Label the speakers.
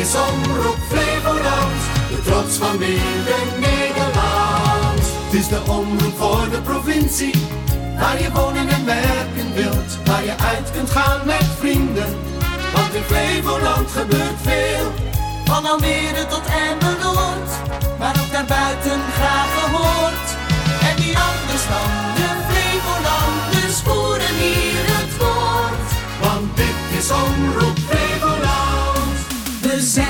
Speaker 1: is Omroep Flevoland, de trots van Midden-Nederland. Het is de omroep voor de provincie, waar je wonen en werken wilt, waar je uit kunt gaan met vrienden. Want in Flevoland gebeurt veel, van Almere tot Emmeloord, maar ook daarbuiten graag gehoord. En die anders dan de Flevolanders voeren hier het woord. Want dit is Omroep Flevoland. We zijn